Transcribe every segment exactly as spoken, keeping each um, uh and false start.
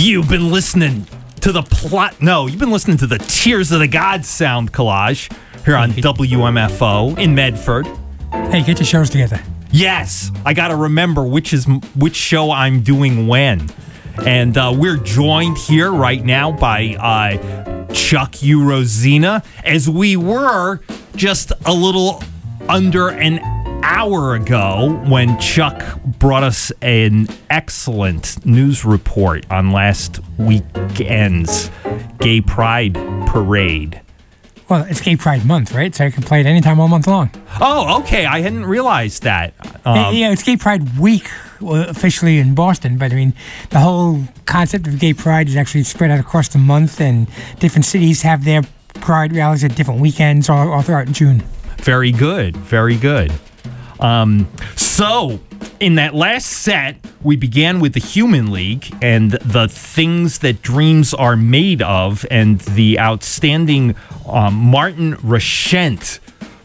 You've been listening to the plot. No, you've been listening to the Tears of the Gods sound collage here on W M F O in Medford. Hey, get your shows together. Yes, I got to remember which is which show I'm doing when. And uh, we're joined here right now by uh, Chuck Urozina, as we were just a little under an hour ago when Chuck brought us an excellent news report on last weekend's Gay Pride Parade. Well, it's Gay Pride Month, right? So I can play it anytime all month long. Oh, okay. I hadn't realized that. Um, yeah, it's Gay Pride Week uh, officially in Boston, but I mean, the whole concept of Gay Pride is actually spread out across the month, and different cities have their Pride rallies at different weekends all, all throughout June. Very good. Very good. Um, so, in that last set, we began with the Human League and the things that dreams are made of, and the outstanding um, Martin Rashent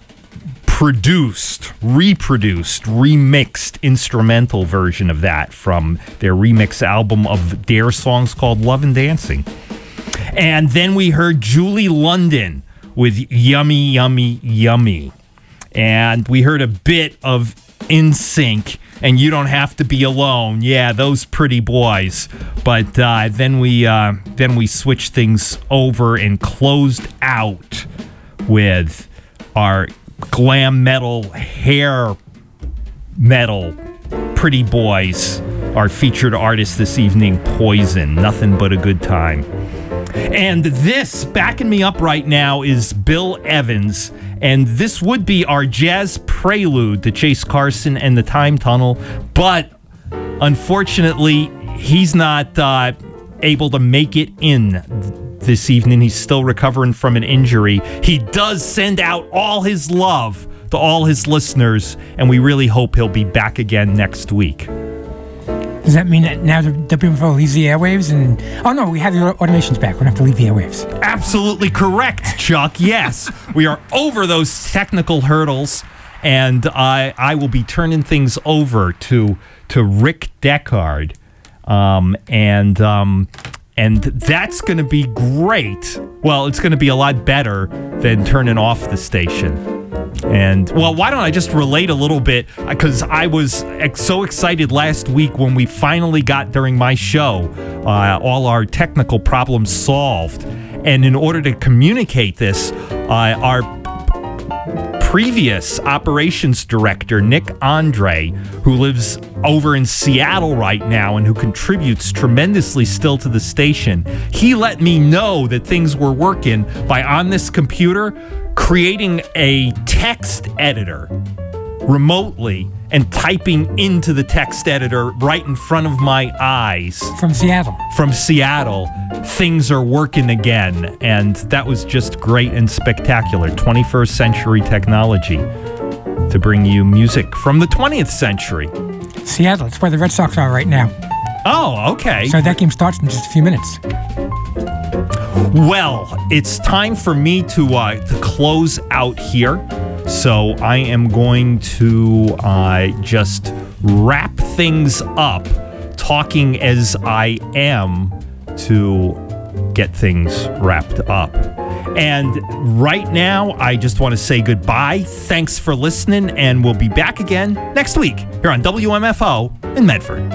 produced, reproduced, remixed instrumental version of that from their remix album of their songs called Love and Dancing. And then we heard Julie London with Yummy, Yummy, Yummy. And we heard a bit of N Sync and You Don't Have to Be Alone. Yeah, those pretty boys. But uh, then we uh, then we switched things over and closed out with our glam metal, hair metal pretty boys. Our featured artist this evening, Poison. Nothing but a good time. And this, backing me up right now, is Bill Evans. And this would be our jazz prelude to Chase Carson and the Time Tunnel. But unfortunately, he's not uh, able to make it in this evening. He's still recovering from an injury. He does send out all his love to all his listeners, and we really hope he'll be back again next week. Does that mean that now the W M F O leaves the airwaves? And oh no, we have the automations back. We don't have to leave the airwaves. Absolutely correct, Chuck. Yes, we are over those technical hurdles, and I I will be turning things over to to Rick Deckard, um, and um, and that's going to be great. Well, it's going to be a lot better than turning off the station. And, well, why don't I just relate a little bit, because I was ex- so excited last week when we finally got, during my show, uh, all our technical problems solved. And in order to communicate this, uh, our previous operations director, Nick Andre, who lives over in Seattle right now and who contributes tremendously still to the station, he let me know that things were working by, on this computer, creating a text editor remotely and typing into the text editor right in front of my eyes. From Seattle. From Seattle. Things are working again. And that was just great and spectacular. twenty-first century technology to bring you music from the twentieth century. Seattle, it's where the Red Sox are right now. Oh, okay. So that game starts in just a few minutes. Well, it's time for me to uh, to close out here. So I am going to uh, just wrap things up, talking as I am to get things wrapped up. And right now, I just want to say goodbye. Thanks for listening, and we'll be back again next week here on W M F O in Medford.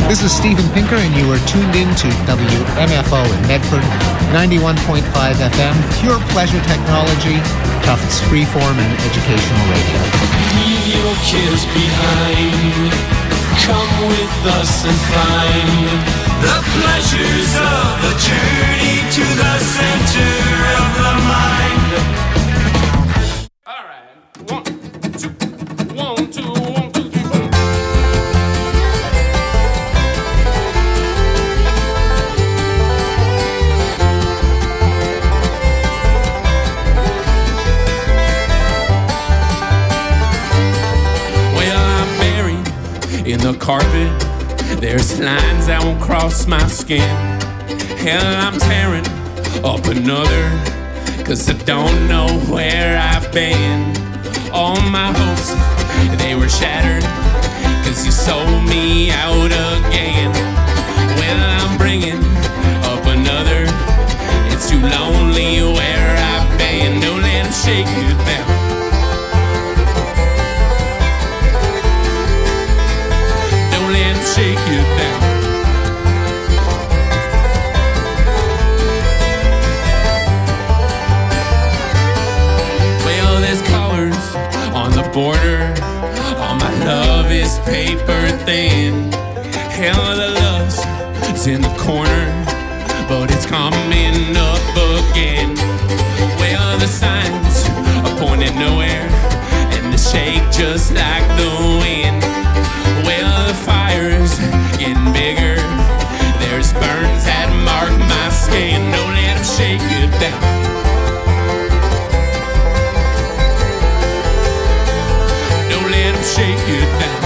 This is Stephen Pinker, and you are tuned in to W M F O in Medford, ninety-one point five F M, pure pleasure technology, Tufts freeform and educational radio. Leave your kids behind. Come with us and find the pleasures of the journey to the center of the mind. All right, one, two, one, two, one, two, three, four. In the carpet, there's lines that won't cross my skin. Hell, I'm tearing up another, cause I don't know where I've been. All my hopes, they were shattered, cause you sold me out again. Well, I'm bringing up another, it's too lonely where I've been. Don't let them shake you down. Shake you down. Well, there's colors on the border. All my love is paper thin. Hell, the lust is in the corner, but it's coming up again. Well, the signs are pointing nowhere, and they shake just like the wind. Well, the fire's getting bigger. There's burns that mark my skin. Don't let them shake you down. Don't let them shake you down.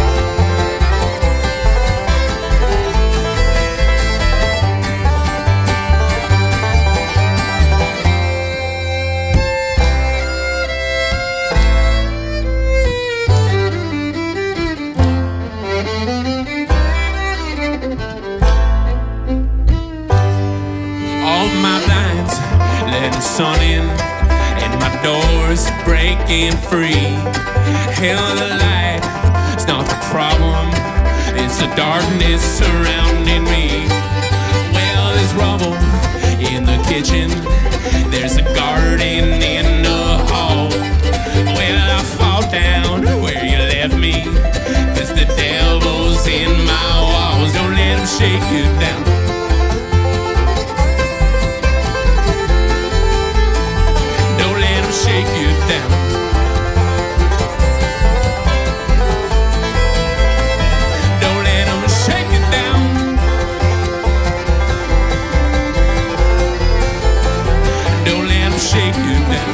Sun in and my door's breaking free. Hell, the light, it's not the problem, it's the darkness surrounding me. Well, there's rubble in the kitchen, there's a garden in the hall. Well, I fall down where you left me, cause the devil's in my walls. Don't let him shake you down. Shake you down. Don't let them shake you down. Don't let them shake you down.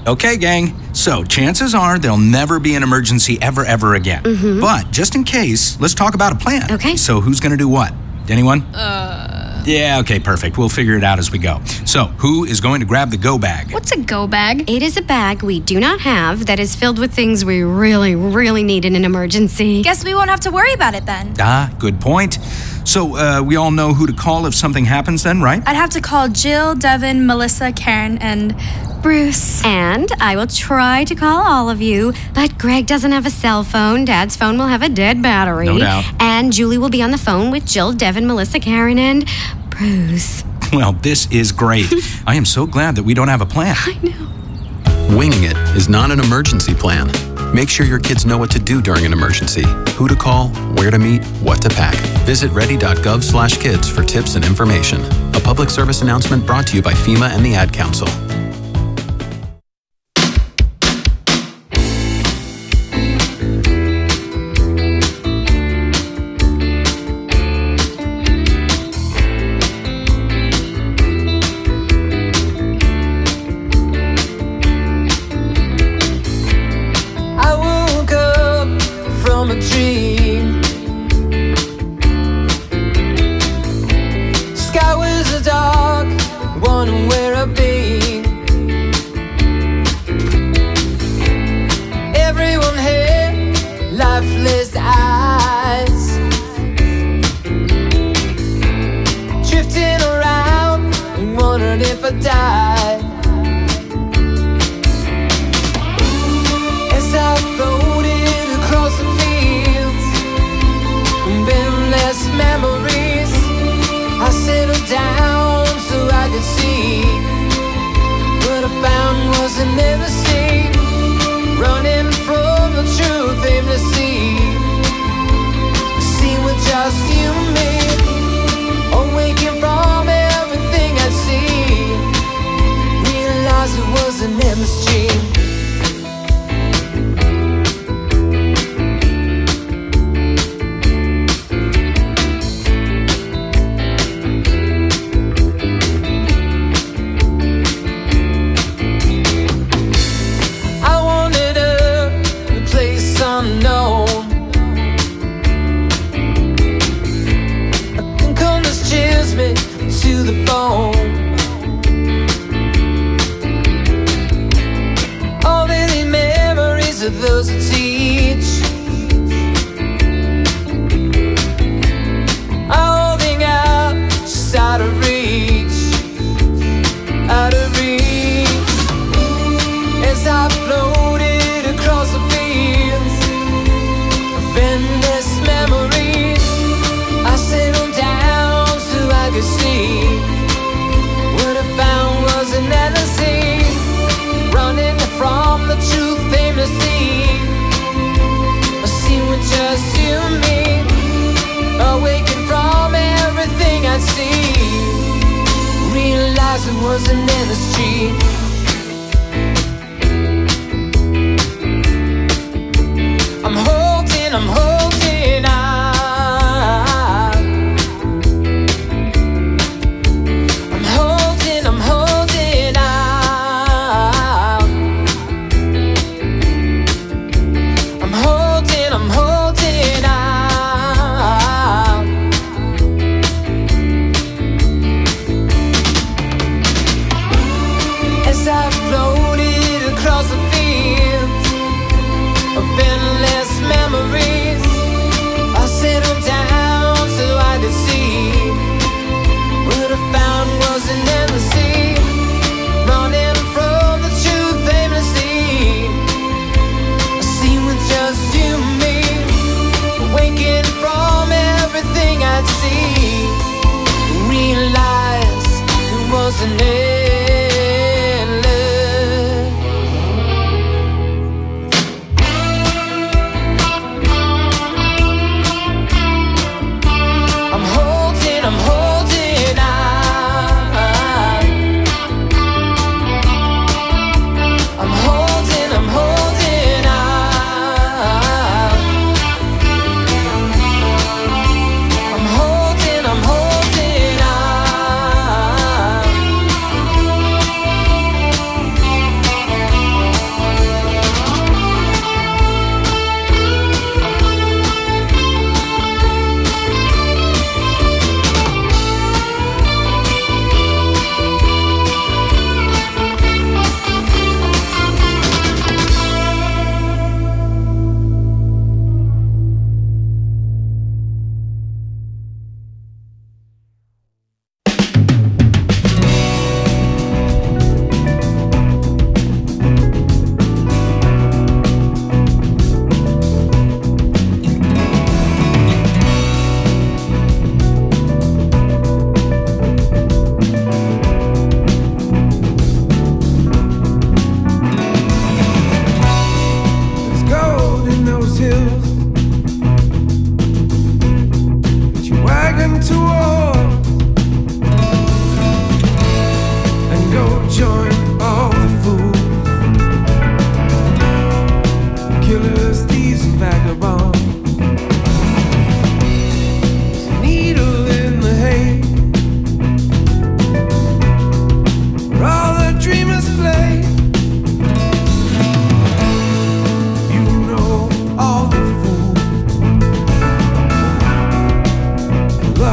Okay, gang. So, chances are there'll never be an emergency ever, ever again. Mm-hmm. But, just in case, let's talk about a plan. Okay. So, who's gonna do what? Anyone? Uh... Yeah, okay, perfect. We'll figure it out as we go. So, who is going to grab the go bag? What's a go bag? It is a bag we do not have that is filled with things we really, really need in an emergency. Guess we won't have to worry about it then. Ah, good point. So, uh, we all know who to call if something happens then, right? I'd have to call Jill, Devin, Melissa, Karen, and Bruce. And I will try to call all of you, but Greg doesn't have a cell phone. Dad's phone will have a dead battery. No doubt. And Julie will be on the phone with Jill, Devin, Melissa, Karen, and Bruce. Well, this is great. I am so glad that we don't have a plan. I know. Winging it is not an emergency plan. Make sure your kids know what to do during an emergency, who to call, where to meet, what to pack. Visit ready dot gov slash kids for tips and information. A public service announcement brought to you by FEMA and the Ad Council.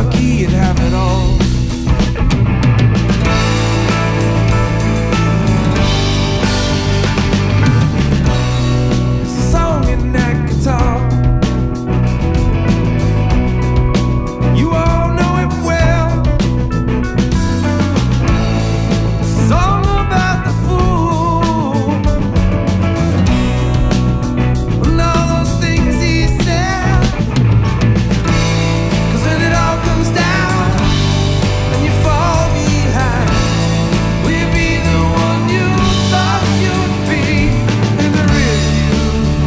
lucky you'd have it all. There's a song in that guitar. You all know it well. Song about the fool and all those things he said. 'Cause when it all comes down and you fall behind, will you be the one you thought you'd be in the rear view?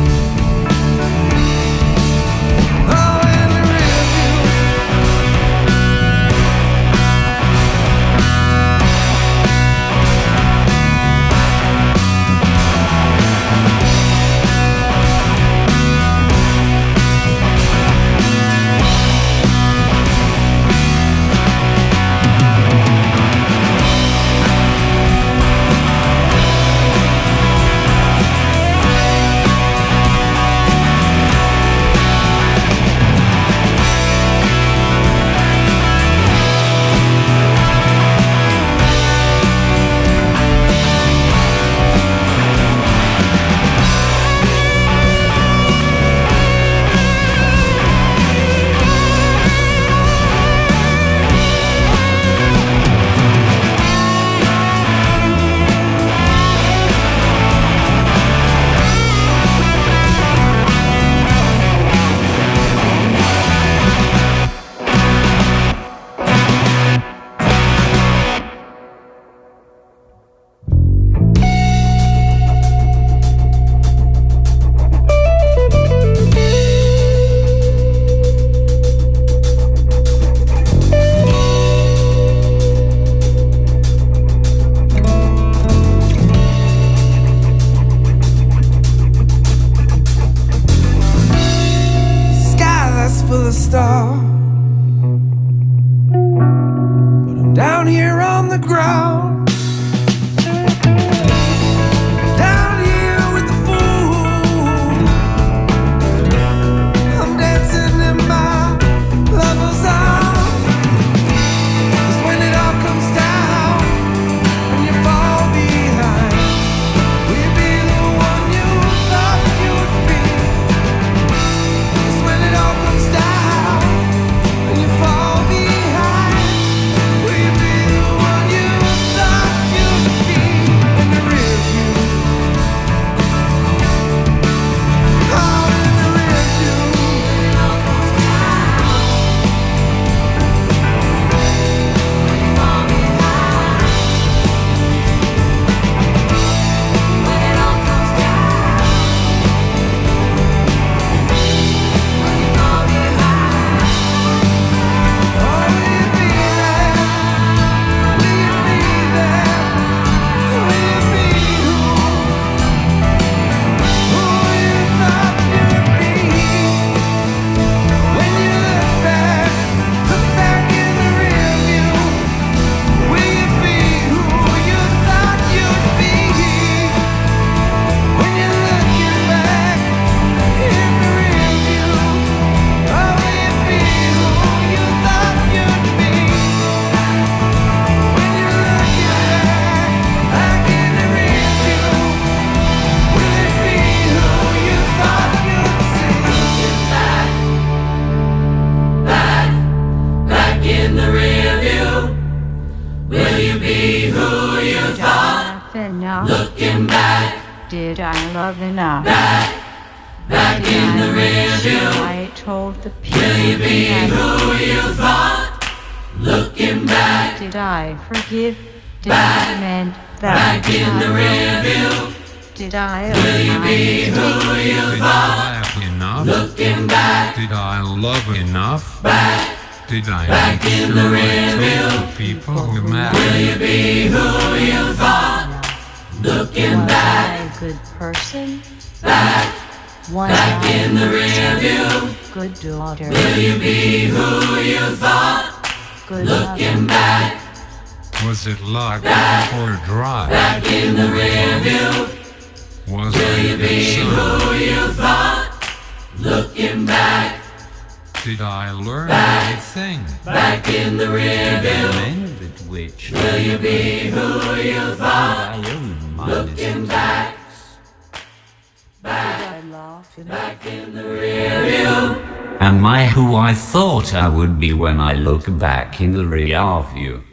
Oh, in the rear view. Sky that's full of stars, but I'm down here on the ground, down here with the fool. I'm dancing in my lover's arms. 'Cause when it all comes down and you fall behind, will you be the one you thought you'd be? 'Cause when it all comes down and you fall behind, will you be the one you thought you'd be in the rear view? Oh, in the rear view. When it all comes down, when you fall behind, when it all comes down, when you fall behind, oh, will you be there? Will you be there? Will you be who, who you thought you'd be? When you look back, look back in the rear view, will you be who you thought you'd be? When you're looking back in the rear view, oh, will you be who you thought you'd be? When you're looking back, back in the rear view, will it be who you thought you'd see? Looking back, back, back in the rear view, will you be who you thought? Enough. Looking back, Did I love enough? back, back in the rear view, I told the people will you be that who you thought? Looking back, did I forgive? Did Back, I mend that? back in the rear view, Did I will you be who you Did I thought? laugh enough? Looking back, Did I love enough? back, Did I back in the rear view, told the people who will matter? you be who you thought? Looking Was back, I a good person? back, Was back I in the rear view, good daughter? will you be who you thought? Good Looking mother? back, Was it luck Back, or drive? back in the rear view, Was will I you a good be son? who you thought? Looking back, Did I learn Back, anything? back in the rear view. Which will you be who you thought? Looking back, back, back in the rear view. Am I who I thought I would be when I look back in the rear view?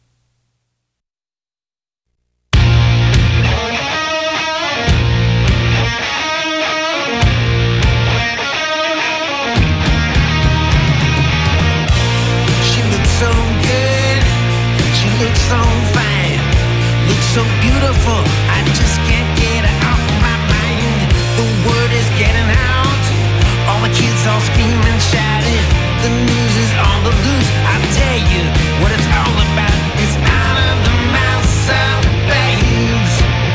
So good, she looks so fine, looks so beautiful, I just can't get her off my mind. The word is getting out, all the kids all screaming, shouting, the news is on the loose. I tell you what it's all about, it's out of the mouths of babes.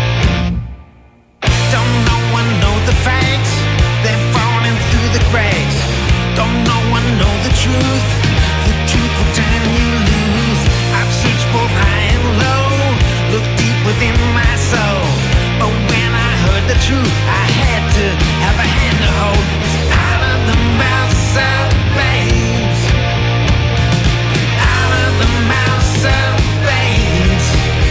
Don't no one know the facts, they're falling through the cracks. Don't no one know the truth, the truth will turn you loose. I've searched both high and low, looked deep within my soul, but when I heard the truth, I had to have a hand to hold. It's out of the mouths of babes, out of the mouths of babes.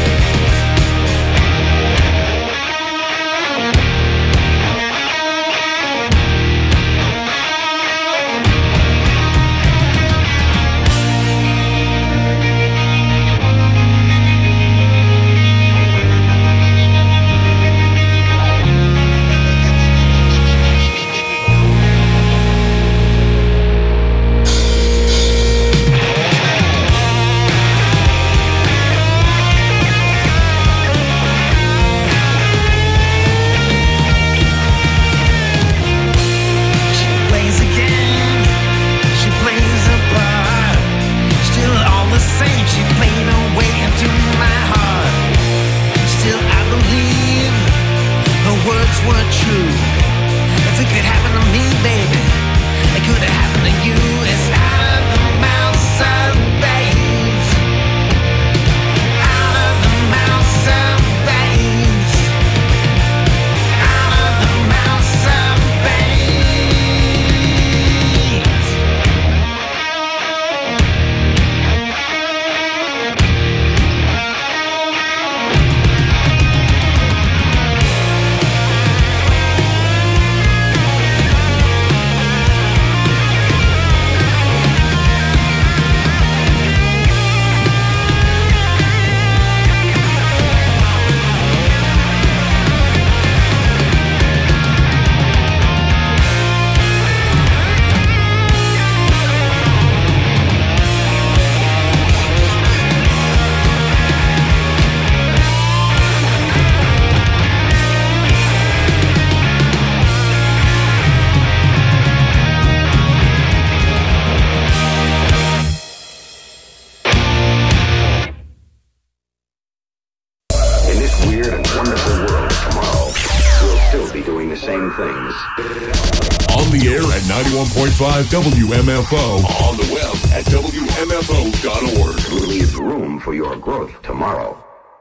ninety-one point five W M F O. On the web at W M F O dot org. Leaves room for your growth tomorrow.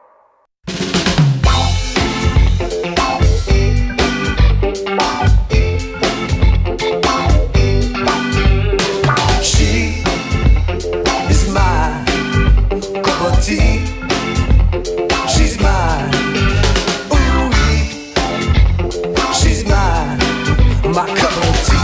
She is my cup of tea. She's mine. Ooh, she's mine. My cup of tea.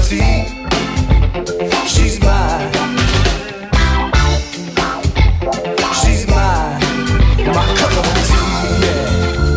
tea. She's mine. She's mine. My cup of tea, yeah.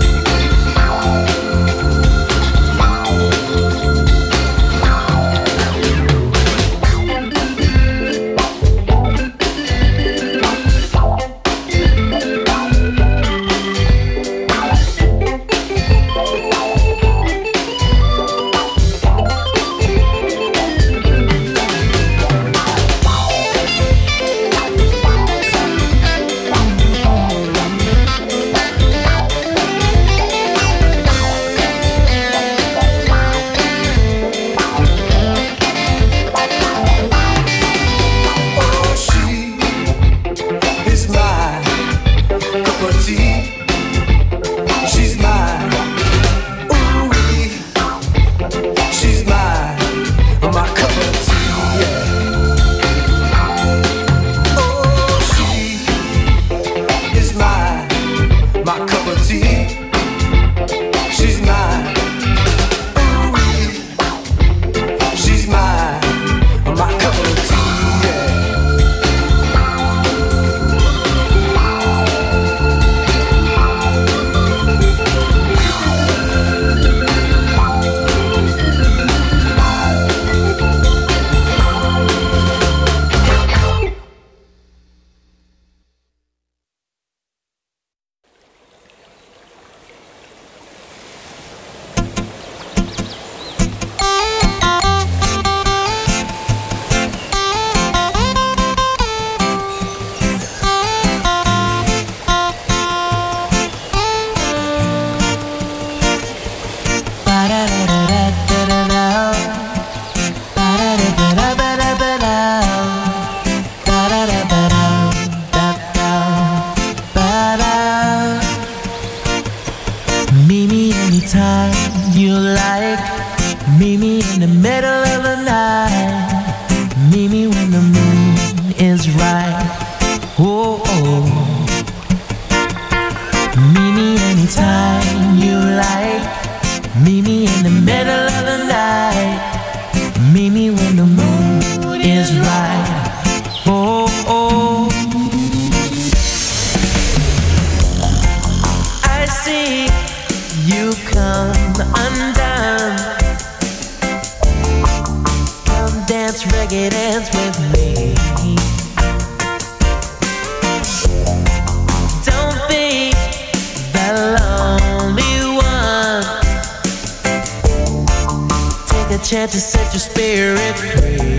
Chance to set your spirit free.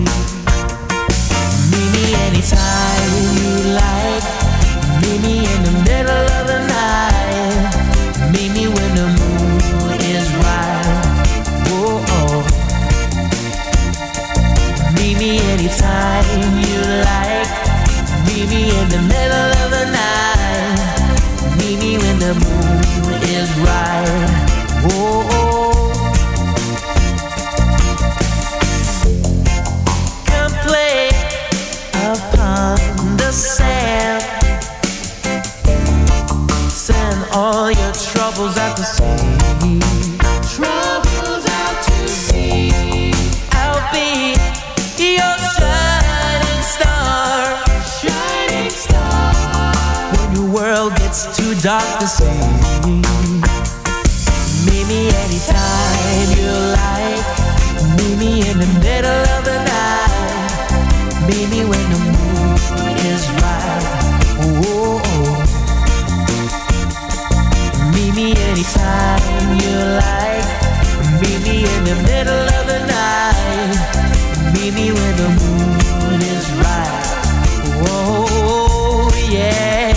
Meet me anytime you like. Meet me in the middle of the night. Meet me when the moon is right. Whoa, oh. Meet me anytime you like. Meet me in the middle of the night. Meet me when the moon is right. Whoa, oh. Upon the sand, send all your troubles out to sea. Troubles out to sea. I'll be your shining star, shining star. When your world gets too dark to see, meet me anytime you like. Meet me in the middle of the night. Meet me when the moon is right. Whoa, oh. Meet me anytime you like. Meet me in the middle of the night. Meet me when the moon is right. Whoa, yes.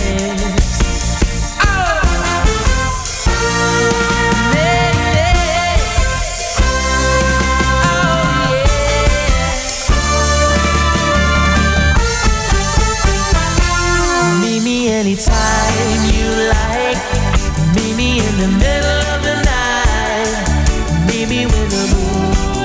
Anytime you like. Meet me in the middle of the night. Meet me when the moon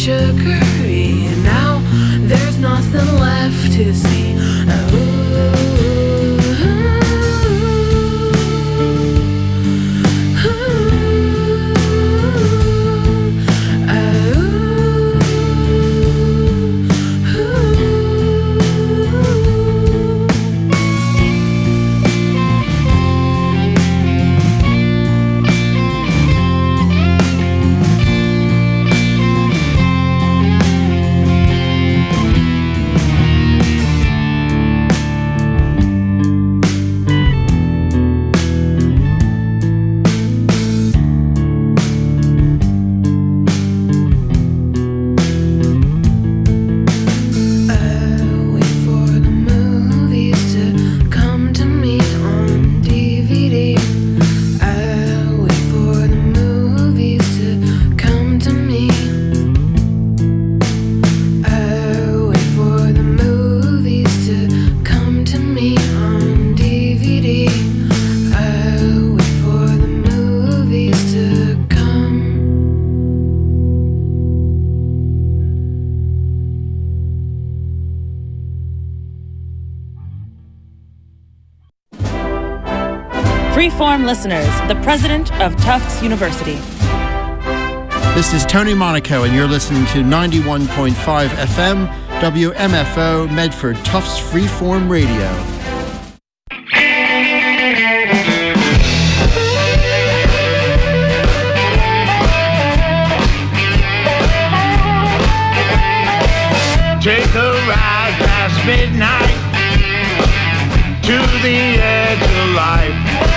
sugary, and now there's nothing left to see. Freeform listeners, the president of Tufts University. This is Tony Monaco, and you're listening to ninety-one point five F M, W M F O, Medford, Tufts Freeform Radio. Take a ride past midnight to the edge of life.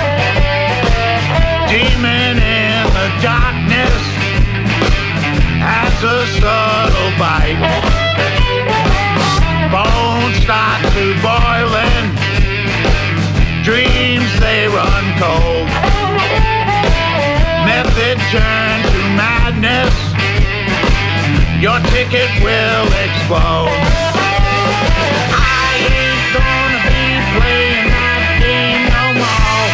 Demon in the darkness has a subtle bite. Bones start to boiling, dreams they run cold. Method turn to madness, your ticket will explode. I ain't gonna be playing that game no more.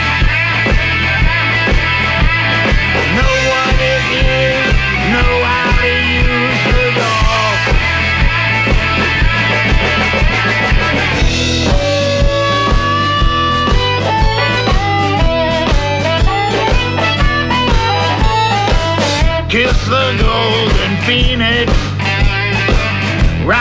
Know what it is, know how to use the door. Kiss the golden phoenix,